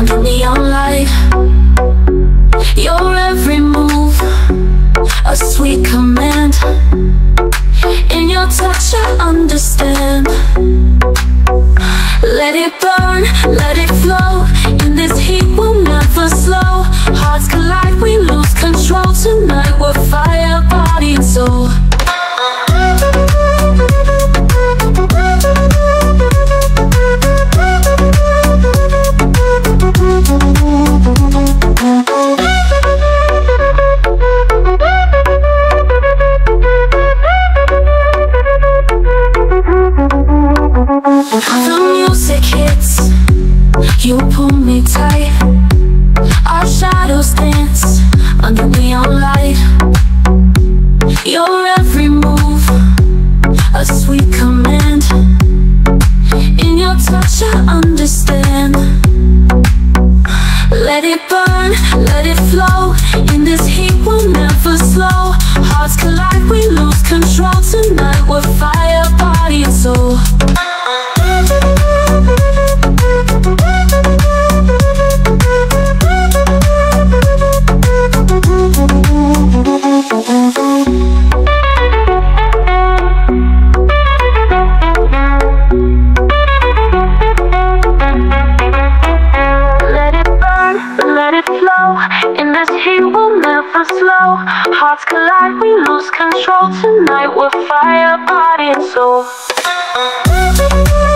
under neon light. Your every move, a sweet command. In your touch I understand. Let it burn, let it flow. In this heat we'll never slow. Hearts collide, we lose control. Tonight we're fire, body and soul. The music hits, you pull me tight. Our shadows dance under neon light. Your every move, a sweet command. In your touch I understand. Let it burn, let it flow. In this heat we'll never slow. Hearts collide, we lose control. Tonight we're fire, body and soul. In this heat we'll never slow. Hearts collide, we lose control. Tonight we're fire, body and soul.